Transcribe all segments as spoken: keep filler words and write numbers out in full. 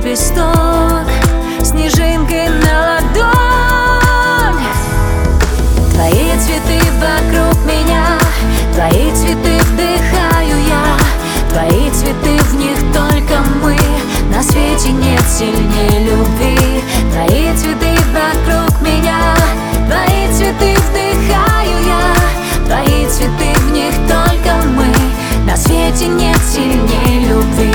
лепесток снежинкой на ладонь. Твои цветы вокруг меня, твои цветы вдыхаю я, твои цветы, в них только мы. На свете нет сильнее любви. Твои цветы вокруг меня, твои цветы вдыхаю я, твои цветы, в них только мы. На свете нет сильнее любви.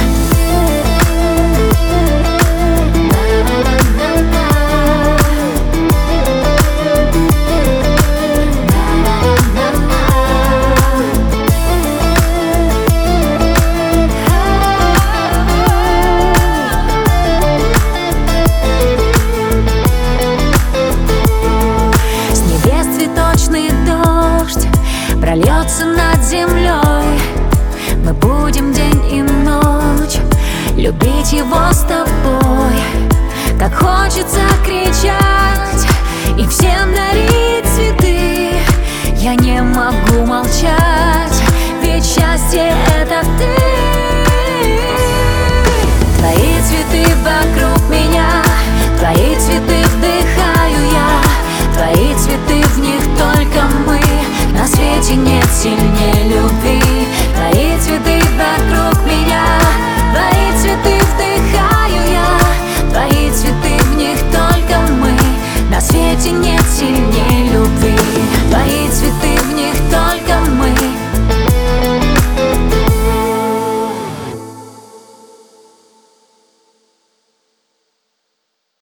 Прольется над землей, мы будем день и ночь любить его с тобой. Как хочется кричать,